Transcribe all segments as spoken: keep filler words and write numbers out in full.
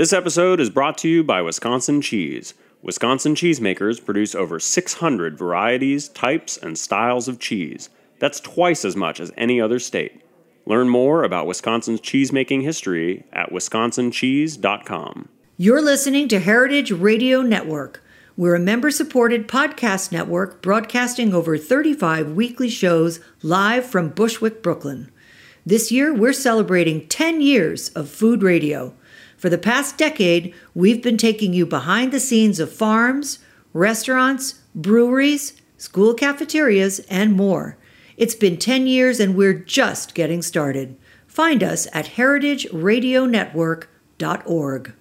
This episode is brought to you by Wisconsin Cheese. Wisconsin cheesemakers produce over six hundred varieties, types, and styles of cheese. That's twice as much as any other state. Learn more about Wisconsin's cheesemaking history at wisconsin cheese dot com. You're listening to Heritage Radio Network. We're a member-supported podcast network broadcasting over thirty-five weekly shows live from Bushwick, Brooklyn. This year, we're celebrating ten years of food radio. For the past decade, we've been taking you behind the scenes of farms, restaurants, breweries, school cafeterias, and more. It's been ten years and we're just getting started. Find us at heritage radio network dot org.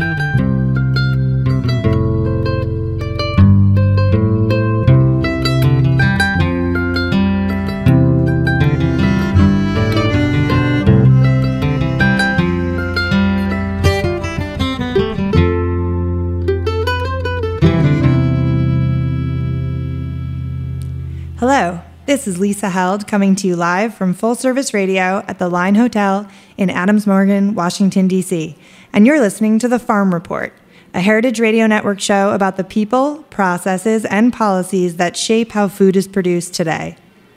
Hello, this is Lisa Held coming to you live from Full Service Radio at the Line Hotel in Adams Morgan, Washington, D C, and you're listening to The Farm Report, a Heritage Radio Network show about the people, processes, and policies that shape how food is produced today.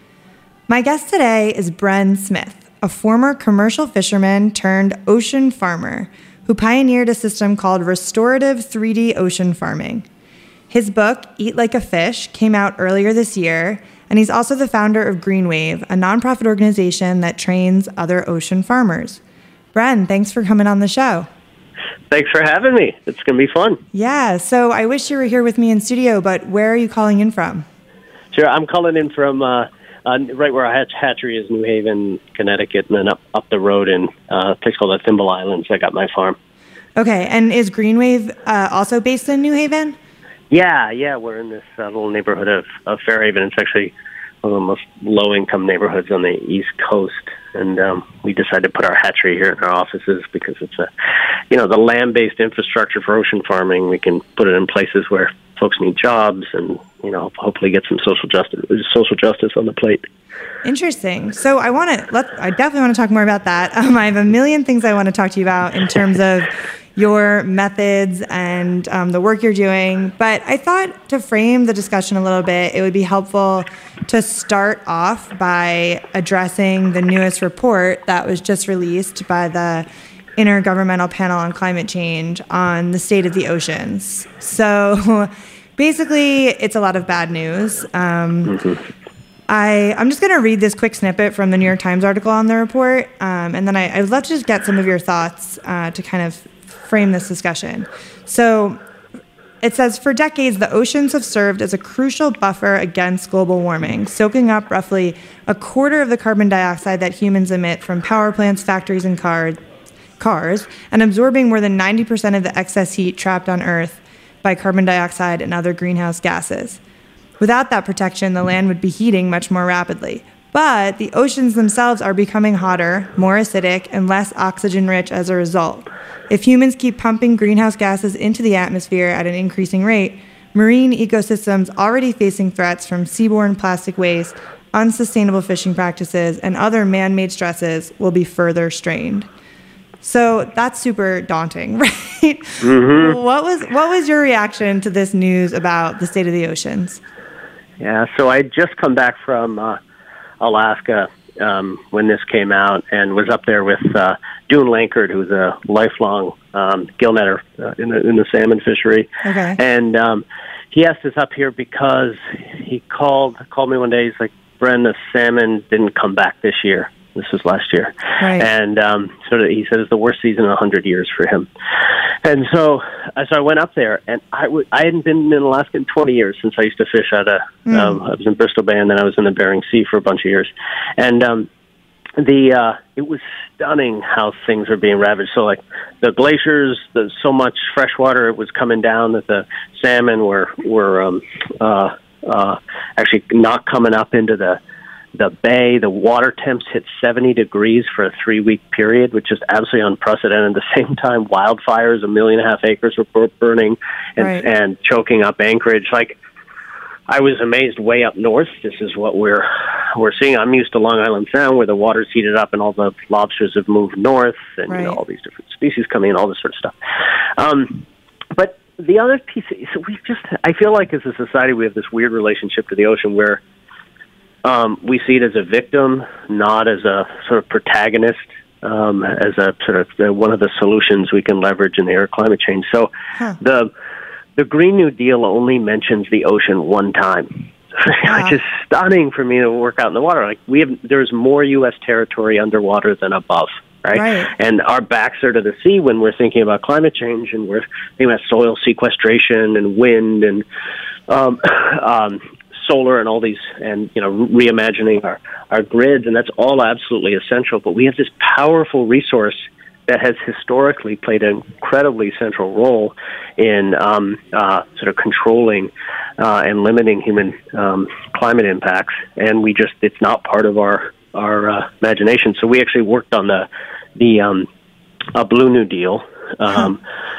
My guest today is Bren Smith, a former commercial fisherman turned ocean farmer who pioneered a system called restorative three D ocean farming. His book, Eat Like a Fish, came out earlier this year, and he's also the founder of GreenWave, a nonprofit organization that trains other ocean farmers. Bren, thanks for coming on the show. Thanks for having me. It's going to be fun. Yeah, so I wish you were here with me in studio, but where are you calling in from? Sure, I'm calling in from uh, uh, right where our hatch- hatchery is, New Haven, Connecticut, and then up, up the road in uh, a place called the Thimble Islands. I got my farm. Okay, and is GreenWave uh, also based in New Haven? Yeah, yeah, we're in this uh, little neighborhood of, of Fairhaven. It's actually one of the most low-income neighborhoods on the East Coast, and um, we decided to put our hatchery here in our offices because it's a, you know, the land-based infrastructure for ocean farming. We can put it in places where folks need jobs, and you know, hopefully get some social justice, social justice on the plate. Interesting. So I want to let I definitely want to talk more about that. Um, I have a million things I want to talk to you about in terms of your methods and um, the work you're doing. But I thought to frame the discussion a little bit, it would be helpful to start off by addressing the newest report that was just released by the Intergovernmental Panel on Climate Change on the state of the oceans. So basically, it's a lot of bad news. Um, mm-hmm. I, I'm just going to read this quick snippet from the New York Times article on the report, um, and then I, I would love to just get some of your thoughts uh, to kind of frame this discussion. So it says, for decades, the oceans have served as a crucial buffer against global warming, soaking up roughly a quarter of the carbon dioxide that humans emit from power plants, factories, and car, cars, and absorbing more than ninety percent of the excess heat trapped on Earth by carbon dioxide and other greenhouse gases. Without that protection, the land would be heating much more rapidly. But the oceans themselves are becoming hotter, more acidic, and less oxygen-rich as a result. If humans keep pumping greenhouse gases into the atmosphere at an increasing rate, marine ecosystems already facing threats from seaborne plastic waste, unsustainable fishing practices, and other man-made stresses will be further strained. So that's super daunting, right? Mm-hmm. What was what was your reaction to this news about the state of the oceans? Yeah, so I just come back from uh, Alaska um, when this came out, and was up there with uh, Dune Lankard, who's a lifelong um, gill netter uh, in, the, in the salmon fishery. Okay. And um, he asked us up here because he called called me one day. He's like, Bren, the salmon didn't come back this year. This was last year. Right. And um, so he said it's the worst season in one hundred years for him. And so, uh, so I went up there, and I, w- I hadn't been in Alaska in twenty years since I used to fish out of, mm. um, I was in Bristol Bay, and then I was in the Bering Sea for a bunch of years. And um, the uh, it was stunning how things were being ravaged. So, like, the glaciers, the, so much fresh water was coming down that the salmon were, were um, uh, uh, actually not coming up into the The bay, the water temps hit seventy degrees for a three-week period, which is absolutely unprecedented. At the same time, wildfires, a million and a half acres were burning and, right. and choking up Anchorage. Like, I was amazed way up north. This is what we're we're seeing. I'm used to Long Island Sound, where the water's heated up and all the lobsters have moved north, and right. you know, all these different species coming in, all this sort of stuff. Um, but the other piece, so we just, I feel like as a society we have this weird relationship to the ocean where um, we see it as a victim, not as a sort of protagonist, um, as a sort of uh, one of the solutions we can leverage in the area of climate change. So huh. the the Green New Deal only mentions the ocean one time. Wow. Which is stunning for me to work out in the water. Like we have, there's more U S territory underwater than above, right? Right. And our backs are to the sea when we're thinking about climate change, and we're thinking about soil sequestration and wind and um, um, solar and all these, and you know, reimagining our our grids, and that's all absolutely essential. But we have this powerful resource that has historically played an incredibly central role in um, uh, sort of controlling uh, and limiting human um, climate impacts, and we just, it's not part of our, our uh, imagination. So we actually worked on the, the um, a Blue New Deal um,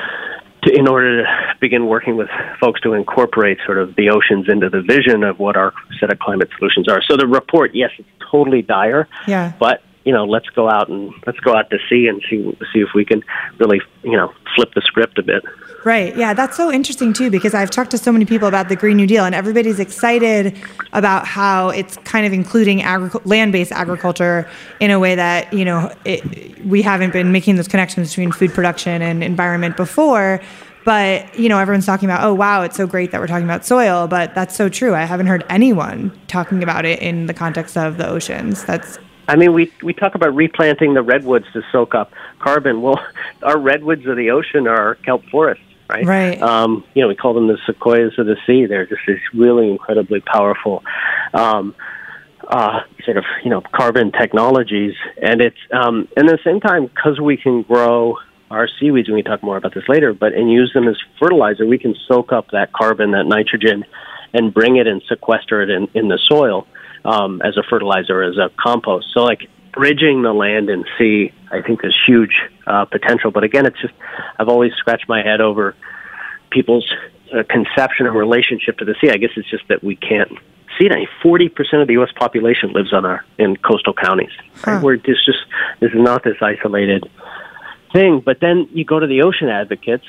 to, in order to begin working with folks to incorporate sort of the oceans into the vision of what our set of climate solutions are. So the report, yes, it's totally dire, Yeah. but you know, let's go out and let's go out to sea and see see if we can really, you know, flip the script a bit. Right. Yeah, that's so interesting too, because I've talked to so many people about the Green New Deal, and everybody's excited about how it's kind of including agric- land-based agriculture in a way that, you know, it, we haven't been making those connections between food production and environment before. But, you know, everyone's talking about, oh, wow, it's so great that we're talking about soil, but that's so true. I haven't heard anyone talking about it in the context of the oceans. That's I mean, we we talk about replanting the redwoods to soak up carbon. Well, our redwoods of the ocean are kelp forests, right? Right. Um, you know, we call them the sequoias of the sea. They're just these really incredibly powerful um, uh, sort of, you know, carbon technologies. And it's um, and at the same time, because we can grow our seaweeds, and we talk more about this later, but and use them as fertilizer, we can soak up that carbon, that nitrogen, and bring it and sequester it in, in the soil. Um, as a fertilizer, as a compost. So, like, bridging the land and sea, I think there's huge uh, potential. But again, it's just, I've always scratched my head over people's uh, conception and relationship to the sea. I guess it's just that we can't see it. forty percent of the U S population lives on our, in coastal counties. Right? Huh. Where it's just, this is not this isolated thing. But then you go to the ocean advocates,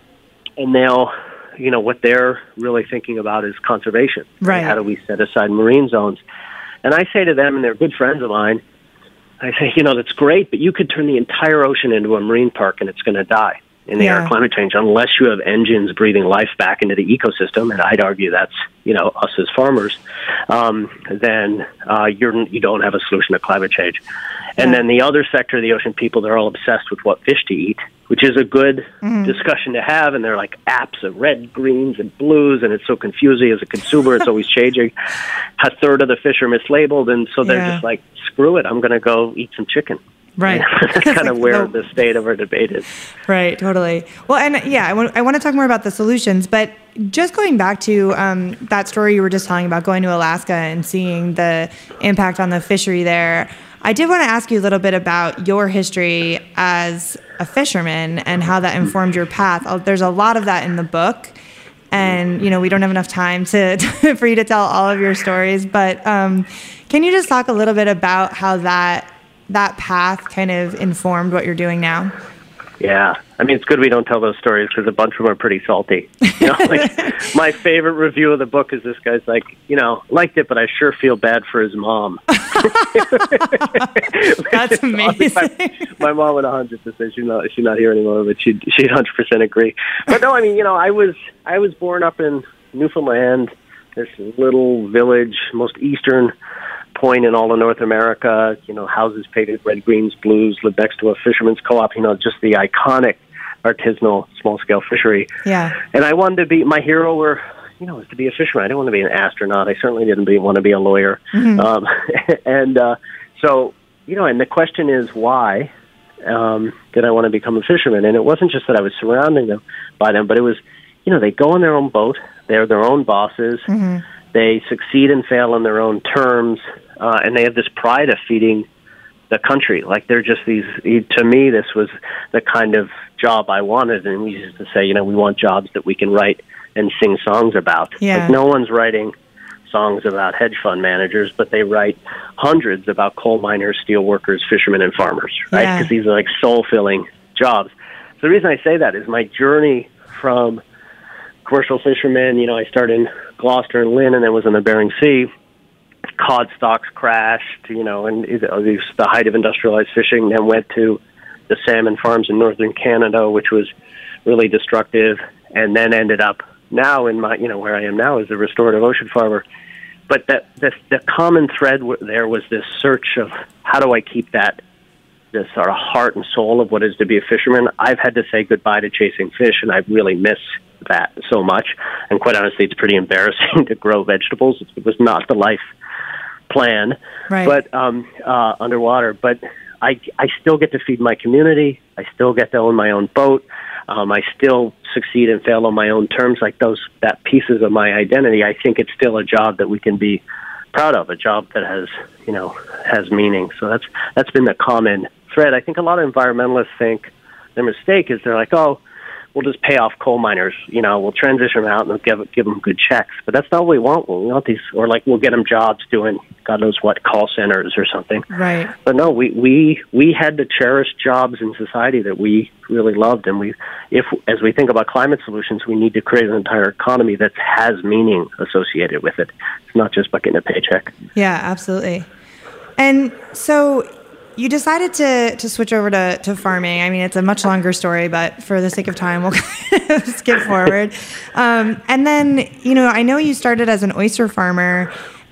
and they'll, you know, what they're really thinking about is conservation. Right. How do we set aside marine zones? And I say to them, and they're good friends of mine, I say, you know, that's great, but you could turn the entire ocean into a marine park and it's going to die in the Yeah. air of climate change unless you have engines breathing life back into the ecosystem, and I'd argue that's, you know, us as farmers, um, then uh, you're, you don't have a solution to climate change. And Yeah. then the other sector of the ocean people, they're all obsessed with what fish to eat, which is a good Mm-hmm. discussion to have. And they're like apps of red, greens, and blues, and it's so confusing as a consumer. It's always changing. A third of the fish are mislabeled, and so they're Yeah. just like, screw it, I'm going to go eat some chicken. Right. That's kind of Like where the- the state of our debate is. Right, totally. Well, and yeah, I want, I want to talk more about the solutions, but just going back to um, that story you were just telling about going to Alaska and seeing the impact on the fishery there, I did want to ask you a little bit about your history as a fisherman and how that informed your path. Uh, There's a lot of that in the book, and you know we don't have enough time to for you to tell all of your stories. But um, can you just talk a little bit about how that that path kind of informed what you're doing now? Yeah. I mean, it's good we don't tell those stories because a bunch of them are pretty salty. You know, like, my favorite review of the book is this guy's like, you know, liked it, but I sure feel bad for his mom. That's amazing. My, my mom would one hundred percent, she's not, she's not here anymore, but she'd, she'd one hundred percent agree. But no, I mean, you know, I was, I was born up in Newfoundland, this little village, most eastern point in all of North America, you know, houses painted red, greens, blues, lived next to a fisherman's co-op, you know, just the iconic artisanal small-scale fishery. Yeah. And I wanted to be, my hero were, you know, was to be a fisherman. I didn't want to be an astronaut. I certainly didn't be, want to be a lawyer. Mm-hmm. Um, and uh, so, you know, and the question is why um, did I want to become a fisherman? And it wasn't just that I was surrounding them by them, but it was, you know, they go on their own boat. They're their own bosses. Mm-hmm. They succeed and fail on their own terms. Uh, and they have this pride of feeding the country. Like, they're just these, to me, this was the kind of job I wanted. And we used to say, you know, we want jobs that we can write and sing songs about. Yeah. Like, no one's writing songs about hedge fund managers, but they write hundreds about coal miners, steel workers, fishermen, and farmers, right? Yeah. Because these are like soul-filling jobs. So the reason I say that is my journey from commercial fisherman, you know, I started in Gloucester and Lynn and then was in the Bering Sea. Cod stocks crashed, you know, and it was the height of industrialized fishing, then went to the salmon farms in northern Canada, which was really destructive, and then ended up now in my, you know, where I am now as a restorative ocean farmer. But that the, the common thread there was this search of how do I keep that, this sort of heart and soul of what it is to be a fisherman. I've had to say goodbye to chasing fish, and I really miss that so much. And quite honestly, it's pretty embarrassing to grow vegetables. It was not the life plan, right. but um, uh, underwater. But I, I still get to feed my community. I still get to own my own boat. Um, I still succeed and fail on my own terms. Like those, that pieces of my identity. I think it's still a job that we can be proud of. A job that has, you know, has meaning. So that's that's been the common thread. I think a lot of environmentalists think their mistake is they're like, oh, we'll just pay off coal miners. You know, we'll transition them out and we'll give, give them good checks. But that's not what we want. We want these, or like we'll get them jobs doing God knows what call centers or something. Right. But no, we, we, we had to cherish jobs in society that we really loved. And we, if, as we think about climate solutions, we need to create an entire economy that has meaning associated with it. It's not just by getting a paycheck. Yeah, absolutely. And so you decided to to switch over to, to farming. I mean, it's a much longer story, but for the sake of time, we'll kind of skip forward. Um, and then, you know, I know you started as an oyster farmer,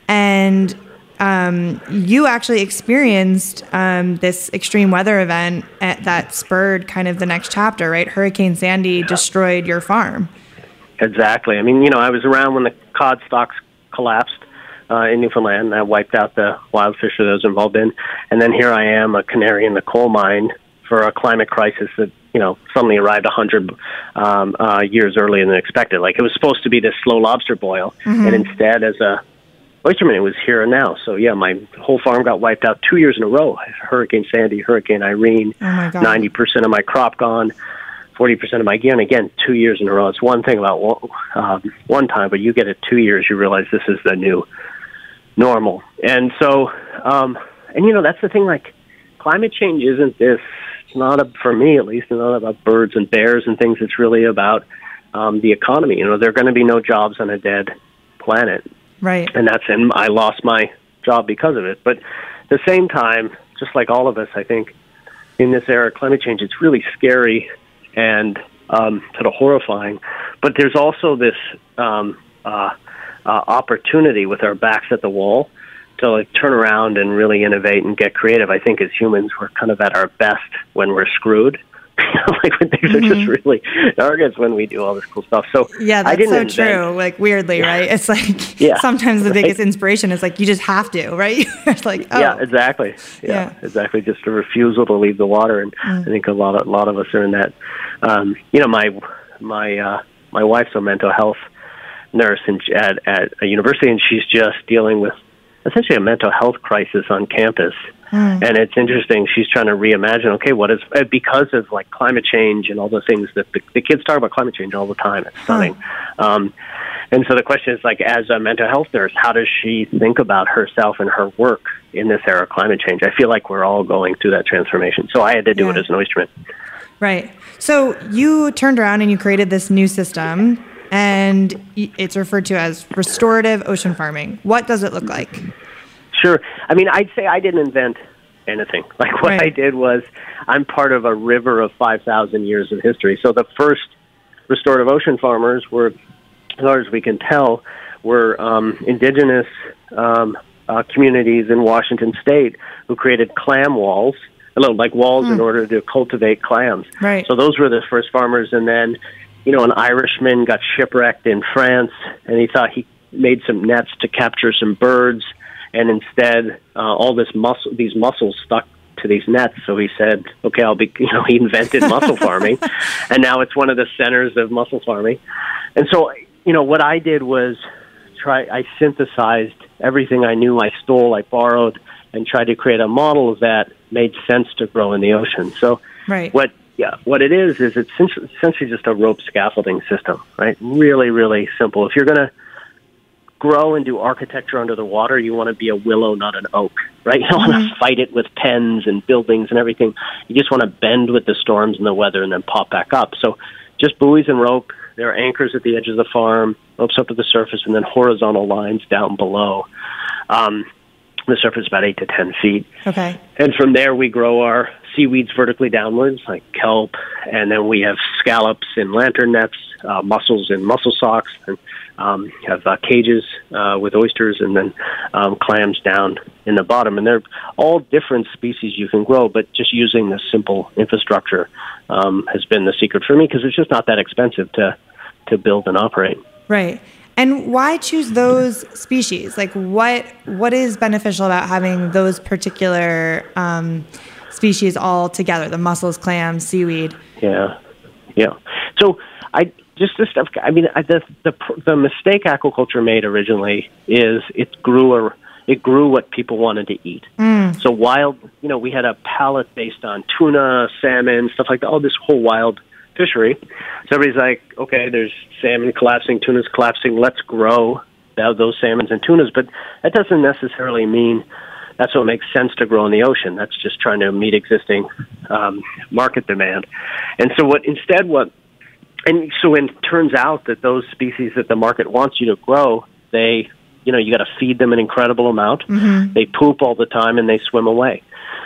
and um, you actually experienced um, this extreme weather event at, that spurred kind of the next chapter, right? Hurricane Sandy yeah. destroyed your farm. Exactly. I mean, you know, I was around when the cod stocks collapsed. Uh, in Newfoundland, and I wiped out the wild fish that I was involved in. And then here I am, a canary in the coal mine for a climate crisis that, you know, suddenly arrived one hundred um, uh, years earlier than expected. Like, it was supposed to be this slow lobster boil, mm-hmm. and instead, as a oysterman, it was here and now. So, yeah, my whole farm got wiped out two years in a row. Hurricane Sandy, Hurricane Irene, oh my God. ninety percent of my crop gone, forty percent of my gear, and again, two years in a row. It's one thing about one, um, one time, but you get it two years, you realize this is the new normal. And so, um, and you know, that's the thing, like, climate change isn't this, it's not, a, for me at least, it's not about birds and bears and things. It's really about um, the economy. You know, there are going to be no jobs on a dead planet. Right. And that's, and I lost my job because of it. But at the same time, just like all of us, I think, in this era of climate change, it's really scary and um, sort of horrifying. But there's also this um, uh, Uh, opportunity with our backs at the wall to like turn around and really innovate and get creative. I think as humans, we're kind of at our best when we're screwed. Like when things mm-hmm. are just really dark, it's when we do all this cool stuff. So yeah, that's I didn't so invent, true. Like weirdly, yeah. right? It's like yeah, sometimes the right? biggest inspiration is like you just have to, right? It's like oh. yeah, exactly. Yeah, yeah, exactly. Just a refusal to leave the water, and mm. I think a lot of a lot of us are in that. Um, you know, my my uh, my wife's a mental health nurse in, at, at a university, and she's just dealing with essentially a mental health crisis on campus. Mm. And it's interesting. She's trying to reimagine, okay, what is, because of like climate change and all the things that the, the kids talk about climate change all the time. It's stunning. Mm. Um, and so the question is, like, as a mental health nurse, how does she think about herself and her work in this era of climate change? I feel like we're all going through that transformation. So I had to do yeah. it as an oysterman. Right. So you turned around and you created this new system, and it's referred to as restorative ocean farming. What does it look like? Sure. I mean, I'd say I didn't invent anything. Like, what right. I did was, I'm part of a river of five thousand years of history. So the first restorative ocean farmers were, as far as we can tell, were um, indigenous um, uh, communities in Washington State who created clam walls, like walls mm. in order to cultivate clams. Right. So those were the first farmers, and then, you know, an Irishman got shipwrecked in France, and he thought he made some nets to capture some birds, and instead, uh, all this muscle, these mussels stuck to these nets. So he said, "Okay, I'll be." You know, he invented mussel farming, and now it's one of the centers of mussel farming. And so, you know, what I did was try. I synthesized everything I knew. I stole, I borrowed, and tried to create a model that made sense to grow in the ocean. So, right. what? Yeah, what it is, is it's essentially just a rope scaffolding system, right? Really, really simple. If you're going to grow and do architecture under the water, you want to be a willow, not an oak, right? You don't mm-hmm. want to fight it with pens and buildings and everything. You just want to bend with the storms and the weather and then pop back up. So just buoys and rope. There are anchors at the edge of the farm, ropes up to the surface, and then horizontal lines down below. Um, the surface is about eight to ten feet. Okay. And from there, we grow our seaweeds vertically downwards, like kelp, and then we have scallops in lantern nets, uh, mussels in mussel socks, and um, have uh, cages uh, with oysters, and then um, clams down in the bottom. And they're all different species you can grow, but just using this simple infrastructure um, has been the secret for me, because it's just not that expensive to to build and operate. Right. And why choose those species? Like, what what is beneficial about having those particular um, species all together? The mussels, clams, seaweed. Yeah, yeah. So I just this stuff. I mean, I, the the the mistake aquaculture made originally is it grew a it grew what people wanted to eat. Mm. So wild, you know, we had a palette based on tuna, salmon, stuff like that. Oh, this whole wild fishery. So everybody's like, okay, there's salmon collapsing, tunas collapsing, let's grow those salmons and tunas. But that doesn't necessarily mean that's what makes sense to grow in the ocean. That's just trying to meet existing um, market demand. And so what instead what, and so when it turns out that those species that the market wants you to grow, they, you know, you got to feed them an incredible amount. Mm-hmm. They poop all the time and they swim away.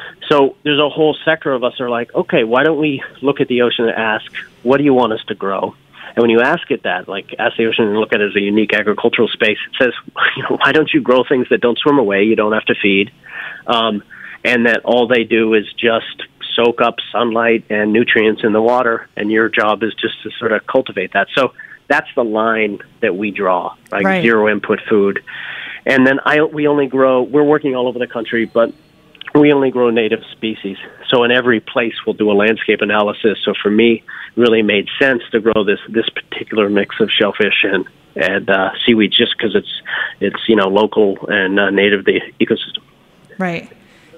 So there's a whole sector of us are like, okay, why don't we look at the ocean and ask, what do you want us to grow? And when you ask it that, like ask the ocean and look at it as a unique agricultural space, it says, you know, why don't you grow things that don't swim away, you don't have to feed, um, and that all they do is just soak up sunlight and nutrients in the water, and your job is just to sort of cultivate that. So that's the line that we draw, like right. Zero input food. And then I we only grow, we're working all over the country, but we only grow native species. So in every place, we'll do a landscape analysis. So for me, it really made sense to grow this this particular mix of shellfish and and uh, seaweed, just because it's it's you know local and uh, native to the ecosystem. Right.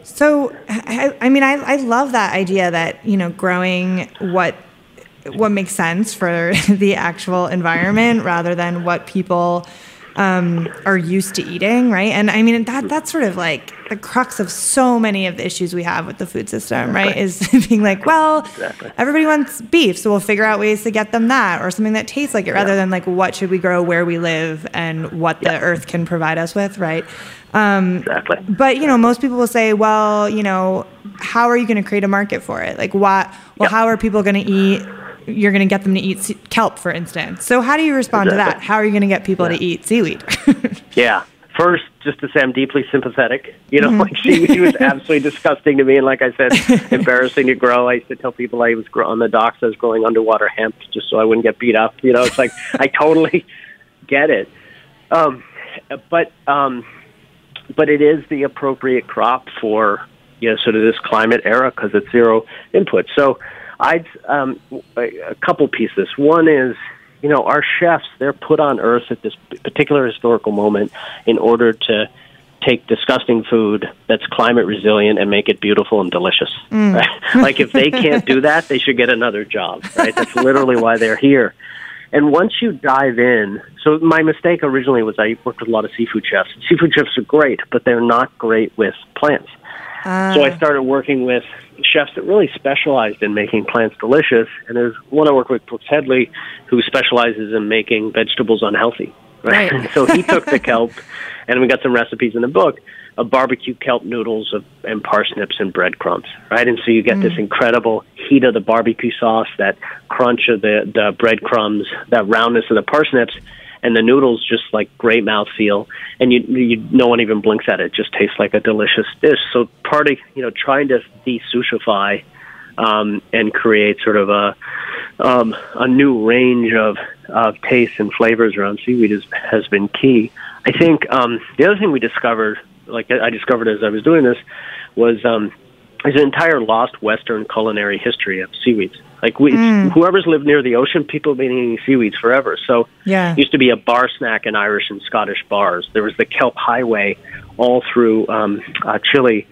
So I, I mean, I I love that idea that you know growing what what makes sense for the actual environment rather than what people um, are used to eating, right? And I mean, that that's sort of like the crux of so many of the issues we have with the food system, right? Is being like, well, exactly. Everybody wants beef, so we'll figure out ways to get them that, or something that tastes like it, rather yeah. than like, what should we grow where we live and what yeah. the earth can provide us with, right? Um, exactly. But, you know, most people will say, well, you know, how are you going to create a market for it? Like, what, well, yep. how are people going to eat? You're going to get them to eat kelp, for instance. So how do you respond exactly. to that? How are you going to get people yeah. to eat seaweed? yeah. First, just to say I'm deeply sympathetic. You know, mm-hmm. like seaweed was absolutely disgusting to me. And like I said, embarrassing to grow. I used to tell people I was grow- on the docks, I was growing underwater hemp just so I wouldn't get beat up. You know, it's like, I totally get it. Um, but, um, but it is the appropriate crop for, you know, sort of this climate era because it's zero input. So I'd, um, a couple pieces. One is, you know, our chefs, they're put on earth at this particular historical moment in order to take disgusting food that's climate resilient and make it beautiful and delicious. Mm. Right? Like if they can't do that, they should get another job, right? That's literally why they're here. And once you dive in, so my mistake originally was I worked with a lot of seafood chefs. Seafood chefs are great, but they're not great with plants. Uh. So I started working with chefs that really specialized in making plants delicious. And there's one I work with, Brooks Headley, who specializes in making vegetables unhealthy. Right. right. So he took the kelp, and we got some recipes in the book of barbecue kelp noodles of, and parsnips and breadcrumbs. Right. And so you get mm. this incredible heat of the barbecue sauce, that crunch of the, the breadcrumbs, that roundness of the parsnips, and the noodles just like great mouthfeel, and you, you no one even blinks at it. It just tastes like a delicious dish. So part of, you know, trying to de-sushify um, and create sort of a um, a new range of, of tastes and flavors around seaweed is, has been key. I think um, the other thing we discovered, like I discovered as I was doing this, was um, there's an entire lost Western culinary history of seaweeds. Like we, mm. whoever's lived near the ocean, people have been eating seaweeds forever. So yeah. it used to be a bar snack in Irish and Scottish bars. There was the kelp highway all through um, uh, Chile,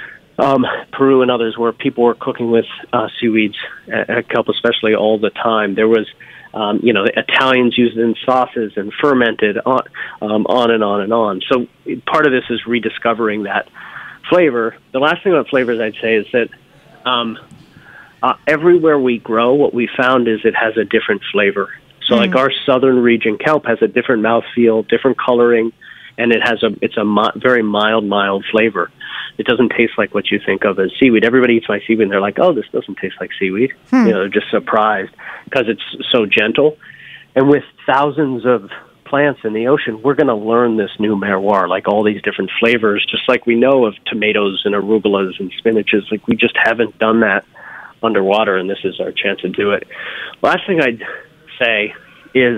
um, Peru, and others, where people were cooking with uh, seaweeds, uh, kelp especially, all the time. There was Um, you know, the Italians use it in sauces and fermented on, um, on and on and on. So part of this is rediscovering that flavor. The last thing about flavors I'd say is that um, uh, everywhere we grow, what we found is it has a different flavor. So mm. like our southern region kelp has a different mouthfeel, different coloring, and it has a it's a mi- very mild, mild flavor. It doesn't taste like what you think of as seaweed. Everybody eats my seaweed, and they're like, oh, this doesn't taste like seaweed. Hmm. You know, they're just surprised because it's so gentle. And with thousands of plants in the ocean, we're going to learn this new terroir, like all these different flavors, just like we know of tomatoes and arugulas and spinaches. Like we just haven't done that underwater, and this is our chance to do it. Last thing I'd say is,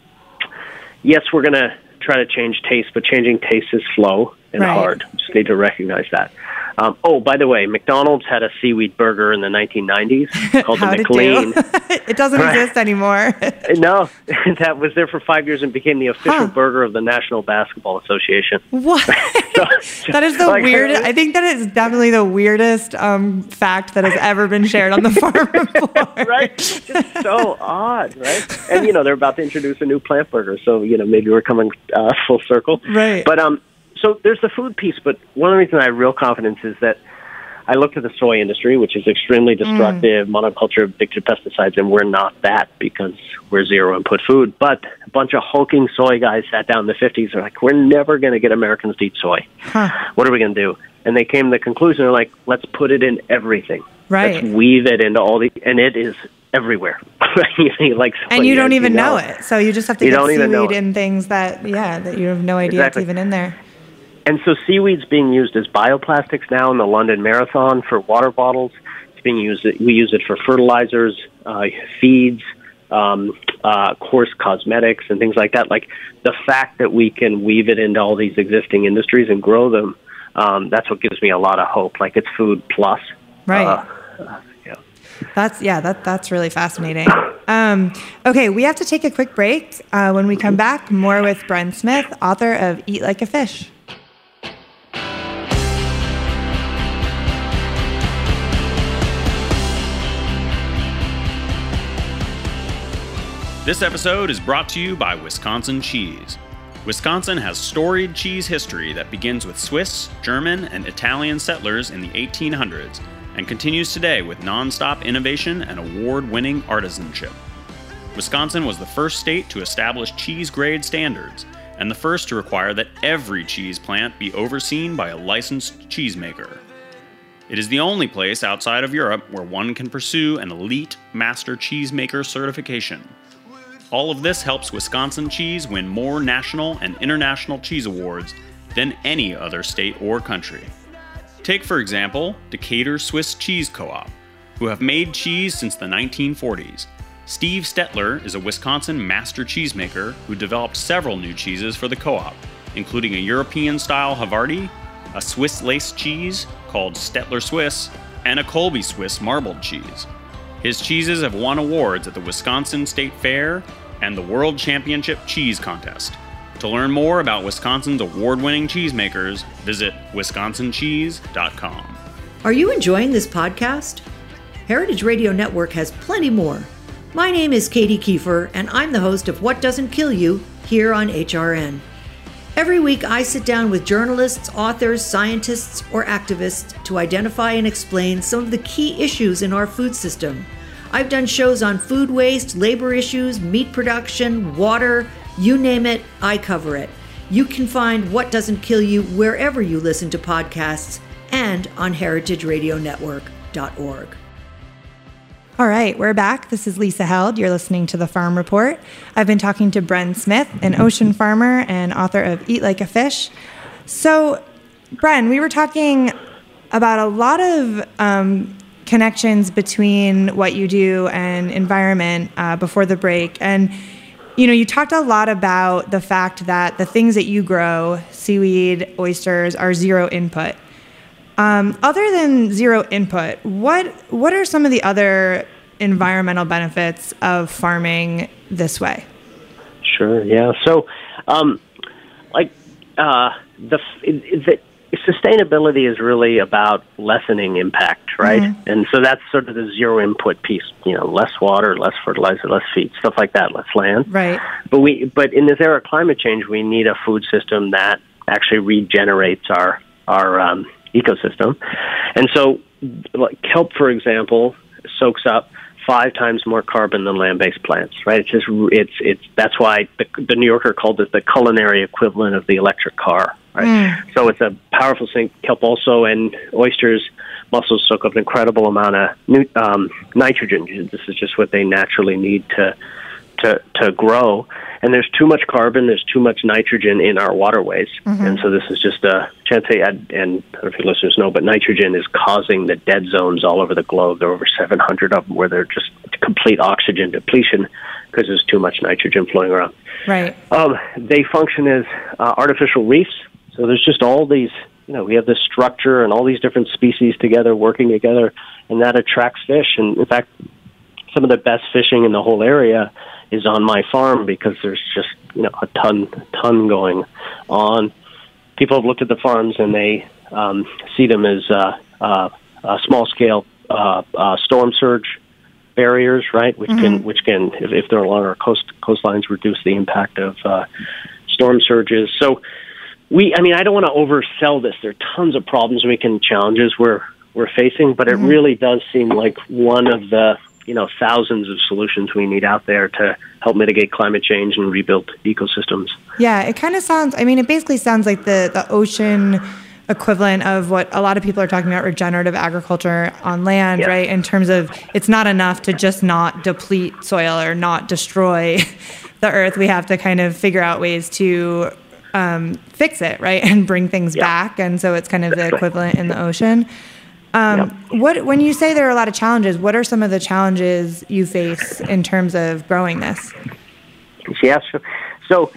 yes, we're going to try to change taste, but changing taste is slow and right. hard. Just need to recognize that. Um, oh, by the way, McDonald's had a seaweed burger in the nineteen nineties called How'd the McLean. It, it doesn't right. exist anymore. No, that was there for five years and became the official huh. burger of the National Basketball Association. What? so, that is the like, weirdest. I think that is definitely the weirdest um, fact that has ever been shared on the Farm Report. Right? It's just so odd, right? And, you know, they're about to introduce a new plant burger, so, you know, maybe we're coming uh, full circle. Right. But, um, so there's the food piece, but one of the reasons I have real confidence is that I looked at the soy industry, which is extremely destructive, mm. monoculture, addicted to pesticides, and we're not that because we're zero input food. But a bunch of hulking soy guys sat down in the fifties. They're like, we're never going to get Americans to eat soy. Huh. What are we going to do? And they came to the conclusion, they're like, let's put it in everything. Right. Let's weave it into all the, and it is everywhere. like soy, and you don't even you know. know it. So you just have to you get seaweed in things that, yeah, that you have no idea exactly. it's even in there. And so seaweed's being used as bioplastics now in the London Marathon for water bottles. It's being used. We use it for fertilizers, uh, feeds, um, uh, coarse cosmetics, and things like that. Like the fact that we can weave it into all these existing industries and grow them, um, that's what gives me a lot of hope. Like it's food plus. Right. Uh, uh, yeah. That's yeah. That that's really fascinating. Um, okay, we have to take a quick break. Uh, when we come back, more with Bren Smith, author of Eat Like a Fish. This episode is brought to you by Wisconsin Cheese. Wisconsin has storied cheese history that begins with Swiss, German, and Italian settlers in the eighteen hundreds and continues today with nonstop innovation and award-winning artisanship. Wisconsin was the first state to establish cheese grade standards and the first to require that every cheese plant be overseen by a licensed cheesemaker. It is the only place outside of Europe where one can pursue an elite master cheesemaker certification. All of this helps Wisconsin cheese win more national and international cheese awards than any other state or country. Take, for example, Decatur Swiss Cheese Co-op, who have made cheese since the nineteen forties. Steve Stettler is a Wisconsin master cheesemaker who developed several new cheeses for the co-op, including a European-style Havarti, a Swiss lace cheese called Stettler Swiss, and a Colby Swiss marbled cheese. His cheeses have won awards at the Wisconsin State Fair and the World Championship Cheese Contest. To learn more about Wisconsin's award-winning cheesemakers, visit wisconsin cheese dot com. Are you enjoying this podcast? Heritage Radio Network has plenty more. My name is Katie Kiefer, and I'm the host of What Doesn't Kill You here on H R N. Every week, I sit down with journalists, authors, scientists, or activists to identify and explain some of the key issues in our food system. I've done shows on food waste, labor issues, meat production, water, you name it, I cover it. You can find What Doesn't Kill You wherever you listen to podcasts and on heritage radio network dot org. All right, we're back. This is Lisa Held. You're listening to The Farm Report. I've been talking to Bren Smith, an ocean farmer and author of Eat Like a Fish. So, Bren, we were talking about a lot of um, connections between what you do and environment uh, before the break. And, you know, you talked a lot about the fact that the things that you grow, seaweed, oysters, are zero input. Um, other than zero input, what what are some of the other environmental benefits of farming this way? Sure. Yeah. So, um, like uh, the, the sustainability is really about lessening impact, right? Mm-hmm. And so that's sort of the zero input piece. You know, less water, less fertilizer, less feed, stuff like that, less land. Right. But we, but in this era of climate change, we need a food system that actually regenerates our our um, ecosystem. And so, like kelp, for example, soaks up five times more carbon than land-based plants, right? It's just, it's, it's, that's why the, the New Yorker called it the culinary equivalent of the electric car, right? Mm. So it's a powerful thing. Kelp also, and oysters, mussels soak up an incredible amount of um, nitrogen. This is just what they naturally need to, to, to grow. And there's too much carbon, there's too much nitrogen in our waterways. Mm-hmm. And so this is just a chance to add, and I don't know if your listeners know, but nitrogen is causing the dead zones all over the globe. There are over seven hundred of them where they're just complete oxygen depletion because there's too much nitrogen flowing around. Right. Um, they function as uh, artificial reefs. So there's just all these, you know, we have this structure and all these different species together working together, and that attracts fish. And in fact, some of the best fishing in the whole area is on my farm because there's just, you know, a ton, ton going on. People have looked at the farms and they um, see them as uh, uh, uh, small-scale uh, uh, storm surge barriers, right? Which mm-hmm. can, which can, if, if they're along our coast coastlines, reduce the impact of uh, storm surges. So, we, I mean, I don't want to oversell this. There are tons of problems we can challenges we're we're facing, but it mm-hmm. really does seem like one of the, you know, thousands of solutions we need out there to help mitigate climate change and rebuild ecosystems. Yeah, it kind of sounds, I mean, it basically sounds like the, the ocean equivalent of what a lot of people are talking about, regenerative agriculture on land, yeah. right? In terms of it's not enough to just not deplete soil or not destroy the earth. We have to kind of figure out ways to um, fix it, right? And bring things yeah. back. And so it's kind of the equivalent in the ocean. Um, yep. What, when you say there are a lot of challenges, what are some of the challenges you face in terms of growing this? Yes. So,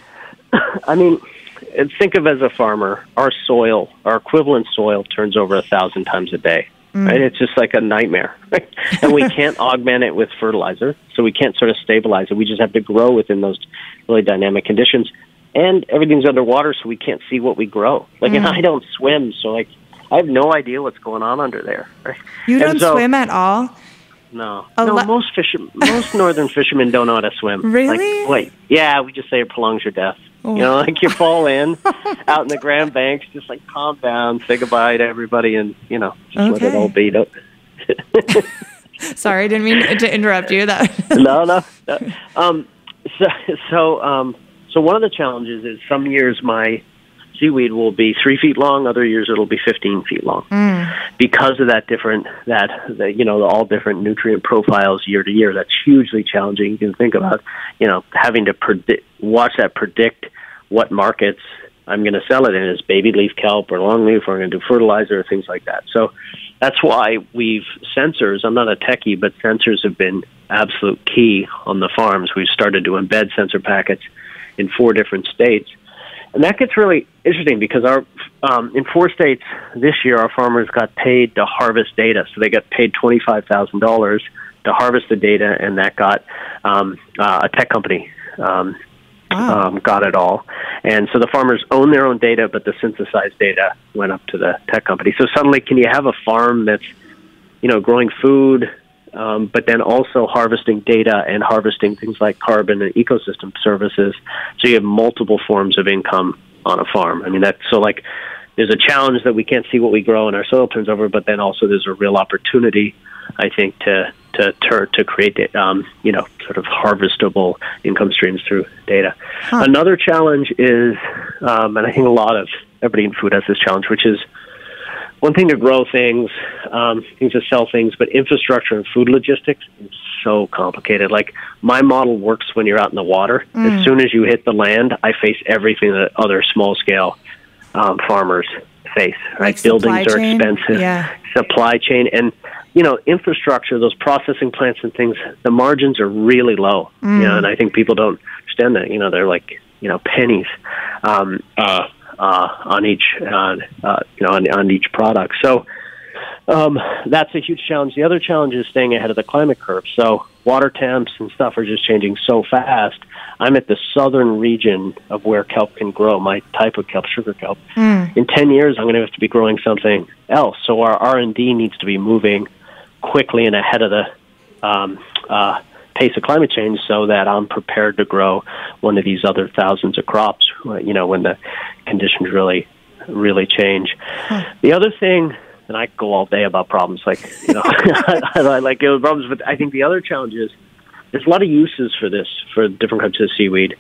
I mean, think of as a farmer, our soil, our equivalent soil turns over a thousand times a day, mm. right? It's just like a nightmare, right? And we can't augment it with fertilizer, so we can't sort of stabilize it. We just have to grow within those really dynamic conditions. And everything's underwater, so we can't see what we grow. Like, mm. and I don't swim, so like, I have no idea what's going on under there. Right? You don't so, swim at all? No. A no, le- most fish, most northern fishermen don't know how to swim. Really? Like, wait, yeah, we just say it prolongs your death. Oh. You know, like you fall in out in the Grand Banks, just like calm down, say goodbye to everybody, and, you know, just okay. let it all beat up. Sorry, I didn't mean to interrupt you. That no, no. no. Um, so, so, um, so one of the challenges is some years my seaweed will be three feet long. Other years it'll be fifteen feet long mm. because of that different, that, the, you know, all different nutrient profiles year to year. That's hugely challenging. You can think about, you know, having to predict, watch that predict what markets I'm going to sell it in. Is baby leaf kelp or longleaf, or I'm going to do fertilizer or things like that. So that's why we've sensors. I'm not a techie, but sensors have been absolute key on the farms. We've started to embed sensor packets in four different states. And that gets really interesting because our um, in four states this year, our farmers got paid to harvest data. So they got paid twenty-five thousand dollars to harvest the data, and that got um, uh, a tech company um, wow. um, got it all. And so the farmers own their own data, but the synthesized data went up to the tech company. So suddenly, can you have a farm that's, you know, growing food, Um, but then also harvesting data and harvesting things like carbon and ecosystem services. So you have multiple forms of income on a farm. I mean, that's so like there's a challenge that we can't see what we grow and our soil turns over, but then also there's a real opportunity, I think, to to to, to create, um, you know, sort of harvestable income streams through data. Huh. Another challenge is, um, and I think a lot of everybody in food has this challenge, which is one thing to grow things, um, things to sell things, but infrastructure and food logistics is so complicated. Like, my model works when you're out in the water. Mm. As soon as you hit the land, I face everything that other small-scale um, farmers face. Right? Like buildings are chain? expensive. Yeah. Supply chain. And, you know, infrastructure, those processing plants and things, the margins are really low. Mm. You know, and I think people don't understand that. You know, they're like, you know, pennies. Um, uh, Uh, on each, uh, uh, you know, on, on each product. So um, that's a huge challenge. The other challenge is staying ahead of the climate curve. So water temps and stuff are just changing so fast. I'm at the southern region of where kelp can grow, my type of kelp, sugar kelp. Mm. In ten years, I'm going to have to be growing something else. So our R and D needs to be moving quickly and ahead of the um, uh, pace of climate change so that I'm prepared to grow one of these other thousands of crops, you know, when the conditions really, really change. Huh. The other thing, and I go all day about problems, like, you know, I, I like you know, problems, but I think the other challenge is there's a lot of uses for this, for different types of seaweed,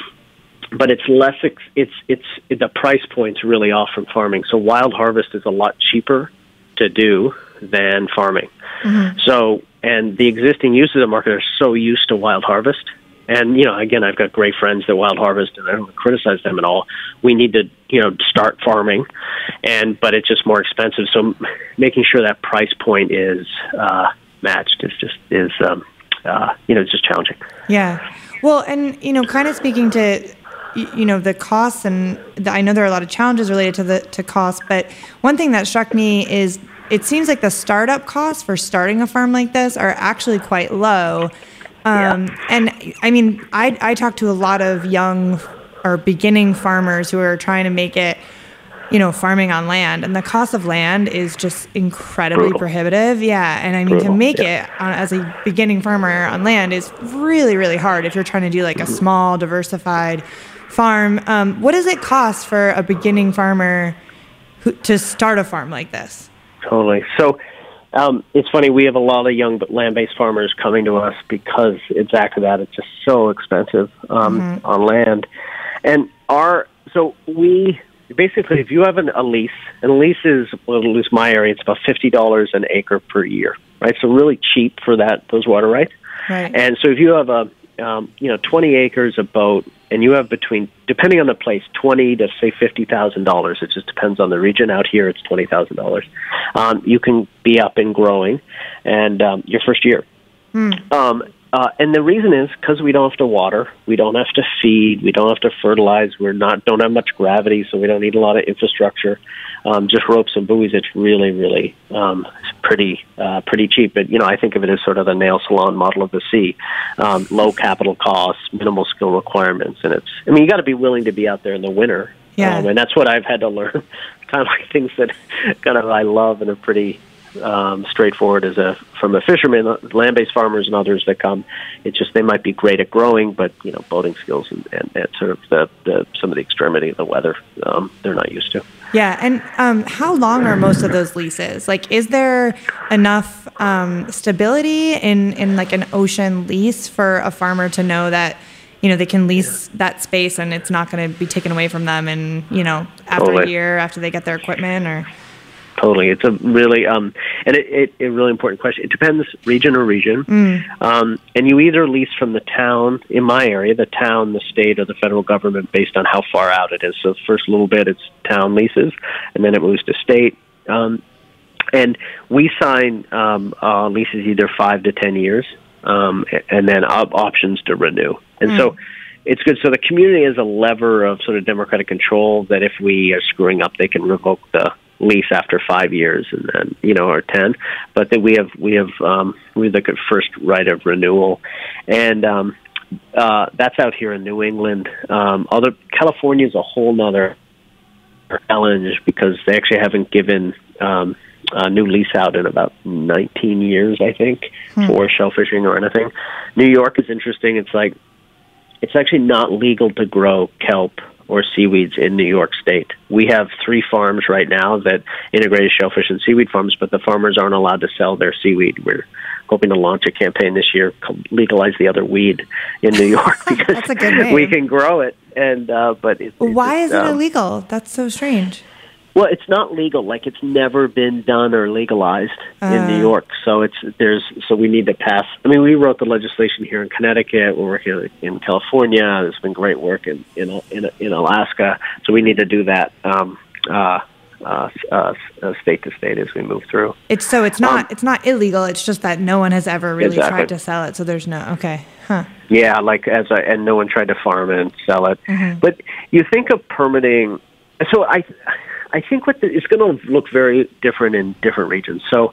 but it's less, it's, it's, it, the price point's really off from farming. So wild harvest is a lot cheaper to do than farming. Mm-hmm. So, and the existing uses of the market are so used to wild harvest. And, you know, again, I've got great friends that wild harvest, and I don't criticize them at all. We need to, you know, start farming, and but it's just more expensive. So making sure that price point is uh, matched is just, is, um, uh, you know, it's just challenging. Yeah. Well, and, you know, kind of speaking to, you know, the costs, and the, I know there are a lot of challenges related to the to costs, but one thing that struck me is it seems like the startup costs for starting a farm like this are actually quite low. Um, yeah. And I mean, I, I talk to a lot of young or beginning farmers who are trying to make it, you know, farming on land, and the cost of land is just incredibly Brutal. prohibitive. Yeah. And I mean, Brutal. to make yeah. it on, as a beginning farmer on land is really, really hard if you're trying to do like a small, diversified farm. Um, what does it cost for a beginning farmer who, to start a farm like this? Totally. So um, it's funny, we have a lot of young land-based farmers coming to us because exactly that. It's just so expensive um, mm-hmm. on land. And our, so we, basically, if you have an, a lease, and a lease is, well, at least my area, it's about fifty dollars an acre per year, right? So really cheap for that, those water rights. Right. And so if you have a, um, you know, twenty acres of boat, and you have between, depending on the place, twenty to say fifty thousand dollars. It just depends on the region. Out here, it's twenty thousand dollars. Um, you can be up and growing, and um, your first year. Mm. Um, uh, and the reason is because we don't have to water, we don't have to feed, we don't have to fertilize. We're not don't have much gravity, so we don't need a lot of infrastructure. Um, just ropes and buoys. It's really, really um, pretty, uh, pretty cheap. But you know, I think of it as sort of the nail salon model of the sea: um, low capital costs, minimal skill requirements, and it's. I mean, you got to be willing to be out there in the winter, yeah. um, and that's what I've had to learn. Kind of like things that kind of I love and are pretty um, straightforward as a from a fisherman, land-based farmers, and others that come. It's just they might be great at growing, but you know, boating skills and, and, and sort of the, the some of the extremity of the weather, um, they're not used to. Yeah, and um, how long are most of those leases? Like, is there enough um, stability in, in like an ocean lease for a farmer to know that, you know, they can lease that space and it's not going to be taken away from them, and you know, after totally. a year after they get their equipment, or? Totally, it's a really um, and it, it a really important question. It depends region or region, mm. um, and you either lease from the town. In my area, the town, the state, or the federal government, based on how far out it is. So the first little bit, it's town leases, and then it moves to state. Um, and we sign um, uh, leases either five to ten years, um, and then op- options to renew. And mm. so it's good. So the community is a lever of sort of democratic control that if we are screwing up, they can revoke the lease after five years and then, you know, or ten, but that we have, we have, um, we look at first right of renewal. And, um, uh, that's out here in New England. Um, although California is a whole nother challenge because they actually haven't given, um, a new lease out in about nineteen years, I think, hmm. for shellfishing or anything. New York is interesting. It's like, it's actually not legal to grow kelp or seaweeds in New York State. We have three farms right now that integrated shellfish and seaweed farms, but the farmers aren't allowed to sell their seaweed. We're hoping to launch a campaign this year called Legalize the Other Weed in New York because That's a good name. We can grow it. And uh, but it, why it's, is it um, illegal? That's so strange. Well, it's not legal. Like it's never been done or legalized uh, in New York. So it's there's so we need to pass. I mean, we wrote the legislation here in Connecticut. We're working in California. There's been great work in in in, in Alaska. So we need to do that um, uh, uh, uh, state to state as we move through. It's so it's not um, it's not illegal. It's just that no one has ever really exactly. tried to sell it. So there's no okay, huh? Yeah, like as I, and no one tried to farm it and sell it. Mm-hmm. But you think of permitting. So I. I think what the, it's going to look very different in different regions. So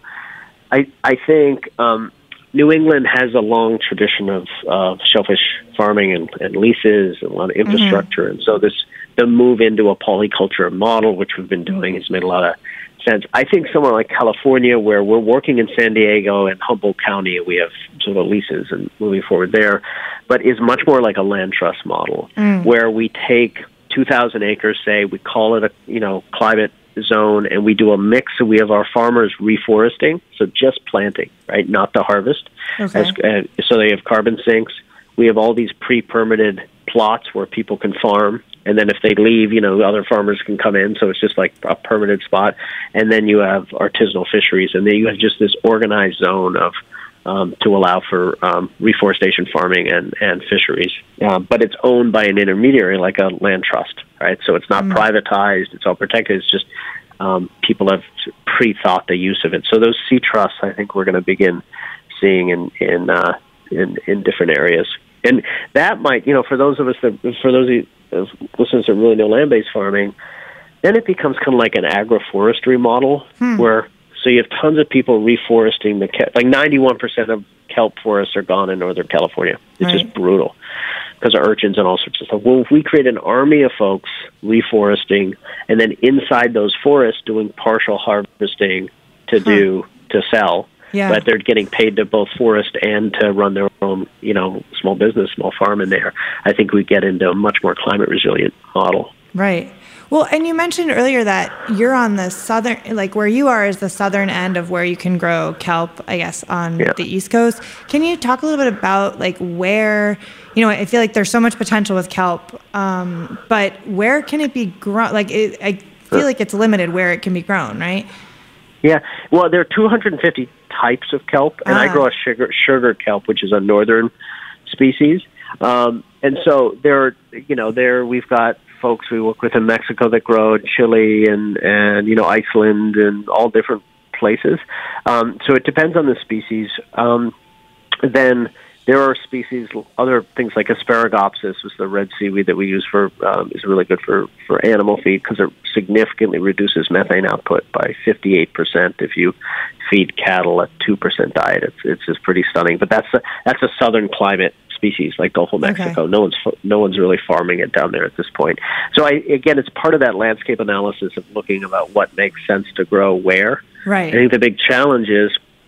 I I think um, New England has a long tradition of uh, shellfish farming and, and leases and a lot of infrastructure. Mm-hmm. And so this the move into a polyculture model, which we've been doing, has made a lot of sense. I think somewhere like California, where we're working in San Diego and Humboldt County, we have sort of leases and moving forward there, but is much more like a land trust model, mm. where we take two thousand acres, say, we call it a you know climate zone, and we do a mix. So we have our farmers reforesting, so just planting, right, not the harvest. Okay. As, uh, so they have carbon sinks. We have all these pre-permitted plots where people can farm. And then if they leave, you know, other farmers can come in. So it's just like a permanent spot. And then you have artisanal fisheries. And then you have just this organized zone of um, to allow for um, reforestation farming and, and fisheries. Um, but it's owned by an intermediary like a land trust, right? So it's not mm. privatized. It's all protected. It's just um, people have pre-thought the use of it. So those sea trusts, I think we're going to begin seeing in in, uh, in in different areas. And that might, you know, for those of us that, for those of you, Of listeners that really know land-based farming, then it becomes kind of like an agroforestry model hmm. where, so you have tons of people reforesting the, kelp. Like ninety-one percent of kelp forests are gone in Northern California. It's right. just brutal because of urchins and all sorts of stuff. Well, if we create an army of folks reforesting and then inside those forests doing partial harvesting to huh. do, to sell, yeah. but they're getting paid to both forest and to run their own, you know, small business, small farm in there, I think we get into a much more climate resilient model. Right. Well, and you mentioned earlier that you're on the southern, like where you are is the southern end of where you can grow kelp, I guess, on yeah. the East Coast. Can you talk a little bit about like where, you know, I feel like there's so much potential with kelp, um, but where can it be grown? Like, it, I feel sure. like it's limited where it can be grown, right? Yeah. Well, there are two hundred fifty types of kelp, and ah. I grow a sugar sugar kelp, which is a northern species. Um, and so there, you know, there we've got folks we work with in Mexico that grow in Chile and and you know Iceland and all different places. Um, so it depends on the species. Um, then there are species, other things like Asparagopsis, was the red seaweed that we use for um, is really good for, for animal feed because it significantly reduces methane output by fifty-eight percent if you feed cattle a two percent diet. It's it's just pretty stunning. But that's a, that's a southern climate species like Gulf of Mexico. Okay. No one's no one's really farming it down there at this point. So I, again, it's part of that landscape analysis of looking about what makes sense to grow where. Right. I think the big challenge is,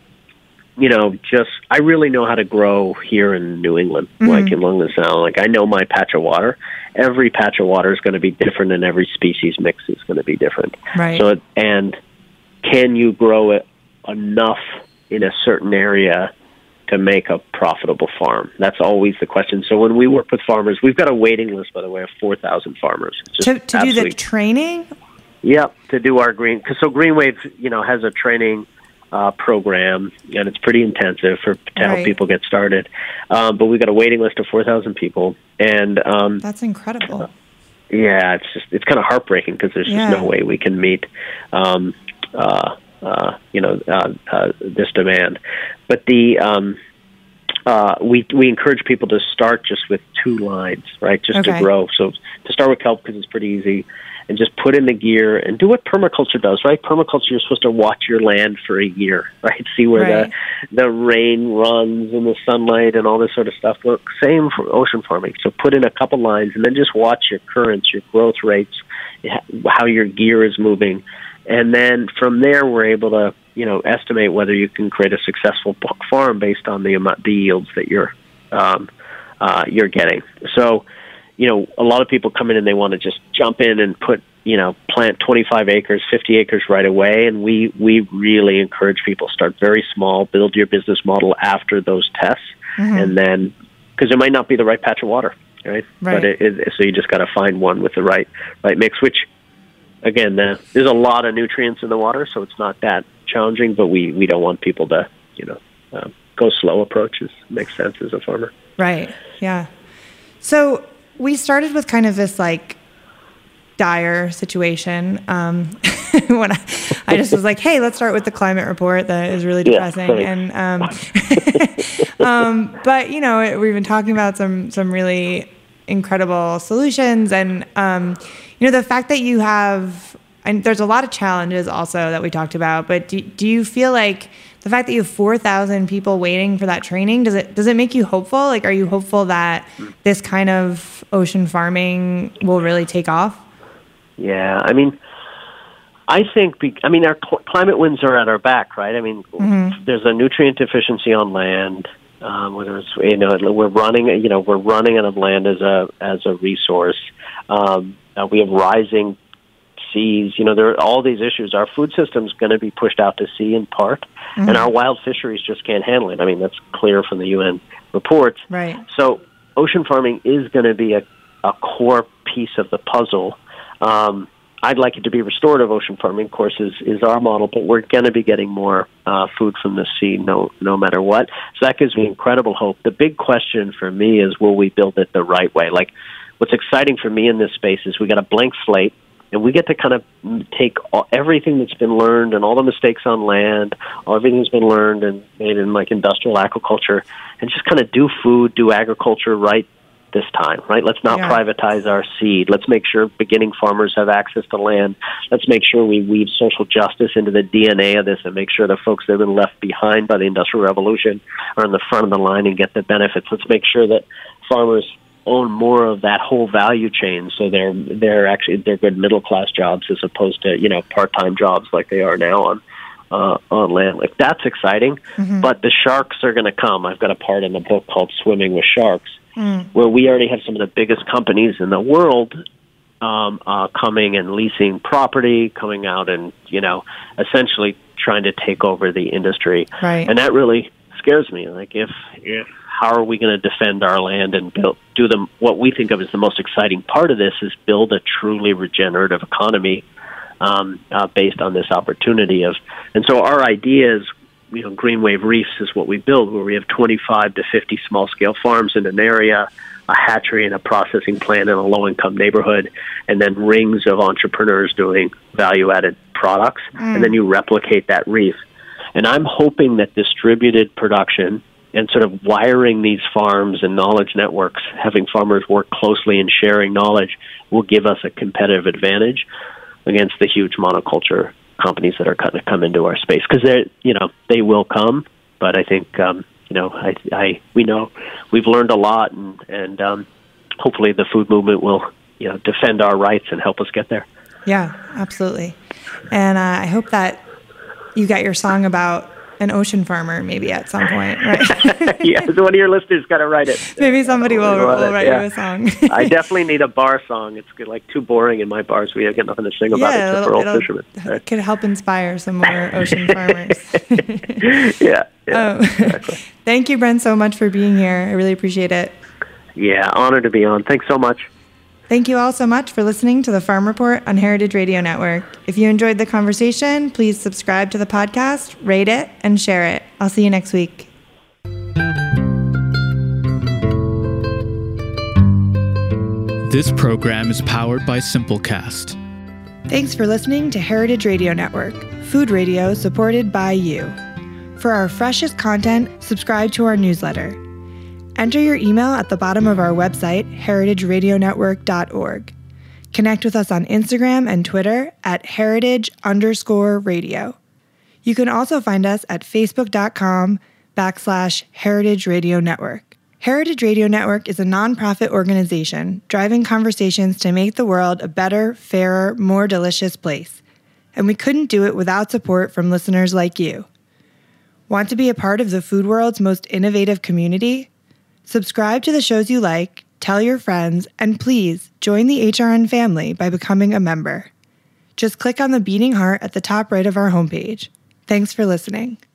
you know, just, I really know how to grow here in New England, mm-hmm. like in Long Sound. Like, I know my patch of water. Every patch of water is going to be different, and every species mix is going to be different. Right. So, and can you grow it enough in a certain area to make a profitable farm? That's always the question. So when we work with farmers, we've got a waiting list, by the way, of four thousand farmers. To, to do the training? Yep, to do our green. Cause so GreenWave, you know, has a training Uh, program, and it's pretty intensive for to help right. people get started. Um, but we've got a waiting list of four thousand people, and um, that's incredible. Uh, yeah, it's just it's kind of heartbreaking because there's yeah. just no way we can meet, um, uh, uh, you know, uh, uh, this demand. But the um, uh, we we encourage people to start just with two lines, right? Just okay. to grow. So to start with kelp because it's pretty easy. And just put in the gear and do what permaculture does, right? Permaculture, you're supposed to watch your land for a year, right? See where right. the the rain runs and the sunlight and all this sort of stuff. Well, same for ocean farming. So put in a couple lines and then just watch your currents, your growth rates, how your gear is moving. And then from there, we're able to, you know, estimate whether you can create a successful farm based on the amount, the yields that you're um, uh, you're getting. So, you know, a lot of people come in and they want to just jump in and put, you know, plant twenty-five acres, fifty acres right away. And we, we really encourage people start very small, build your business model after those tests. Mm-hmm. And then, because it might not be the right patch of water, right? Right. But it, it, so you just got to find one with the right, right mix, which again, uh, there's a lot of nutrients in the water, so it's not that challenging, but we, we don't want people to, you know, uh, go slow approaches. Makes sense as a farmer. Right. Yeah. So, we started with kind of this like dire situation. Um, when I, I just was like, hey, let's start with the climate report that is really depressing. Yeah, and um, um, but you know, we've been talking about some some really incredible solutions, and um, you know, the fact that you have and there's a lot of challenges also that we talked about, but do, do you feel like the fact that you have four thousand people waiting for that training, does it does it make you hopeful? Like, are you hopeful that this kind of ocean farming will really take off? Yeah, I mean, I think, be, I mean, our cl- climate winds are at our back, right? I mean, mm-hmm. there's a nutrient deficiency on land. Um, whether it's, you know, we're running, you know, we're running out of land as a as a resource. Um, uh, we have rising seas. You know, there are all these issues. Our food system's going to be pushed out to sea in part, mm-hmm. and our wild fisheries just can't handle it. I mean, that's clear from the U N reports. Right. So, ocean farming is going to be a, a core piece of the puzzle. Um, I'd like it to be restorative ocean farming, of course, is, is our model, but we're going to be getting more uh, food from the sea no no matter what. So that gives me incredible hope. The big question for me is, will we build it the right way? Like, what's exciting for me in this space is we got a blank slate, and we get to kind of take all, everything that's been learned and all the mistakes on land, all everything that's been learned and made in, like, industrial aquaculture, and just kind of do food, do agriculture right this time, right? Let's not yeah. privatize our seed. Let's make sure beginning farmers have access to land. Let's make sure we weave social justice into the D N A of this and make sure the folks that have been left behind by the Industrial Revolution are in the front of the line and get the benefits. Let's make sure that farmers own more of that whole value chain, so they're they're actually they're good middle class jobs as opposed to, you know, part time jobs like they are now on uh, on land. Like, that's exciting, mm-hmm. but the sharks are going to come. I've got a part in the book called Swimming with Sharks, mm. where we already have some of the biggest companies in the world um, uh, coming and leasing property, coming out and, you know, essentially trying to take over the industry, right. and that really scares me. Like, if if how are we going to defend our land and build, do them? What we think of as the most exciting part of this is build a truly regenerative economy um, uh, based on this opportunity of. And so our idea is, you know, Green Wave Reefs is what we build, where we have twenty-five to fifty small scale farms in an area, a hatchery and a processing plant in a low income neighborhood, and then rings of entrepreneurs doing value added products, mm. and then you replicate that reef. And I'm hoping that distributed production and sort of wiring these farms and knowledge networks, having farmers work closely and sharing knowledge, will give us a competitive advantage against the huge monoculture companies that are going to come into our space. Because they, you know, they will come, but I think, um, you know, I, I, we know we've learned a lot, and and um, hopefully the food movement will, you know, defend our rights and help us get there. Yeah, absolutely. And uh, I hope that you got your song about an ocean farmer maybe at some point, right? Yeah, so one of your listeners got to write it. Maybe somebody will, will write yeah. you a song. I definitely need a bar song. It's good, like too boring in my bars. We have got nothing to sing about yeah, except for old fishermen. It could help inspire some more ocean farmers. yeah. yeah oh. exactly. Thank you, Brent, so much for being here. I really appreciate it. Yeah, honored to be on. Thanks so much. Thank you all so much for listening to the Farm Report on Heritage Radio Network. If you enjoyed the conversation, please subscribe to the podcast, rate it, and share it. I'll see you next week. This program is powered by Simplecast. Thanks for listening to Heritage Radio Network, food radio supported by you. For our freshest content, subscribe to our newsletter. Enter your email at the bottom of our website, heritage radio network dot org. Connect with us on Instagram and Twitter at heritage underscore radio. You can also find us at facebook.com backslash heritage radio network. Heritage Radio Network is a nonprofit organization driving conversations to make the world a better, fairer, more delicious place. And we couldn't do it without support from listeners like you. Want to be a part of the food world's most innovative community? Subscribe to the shows you like, tell your friends, and please join the H R N family by becoming a member. Just click on the beating heart at the top right of our homepage. Thanks for listening.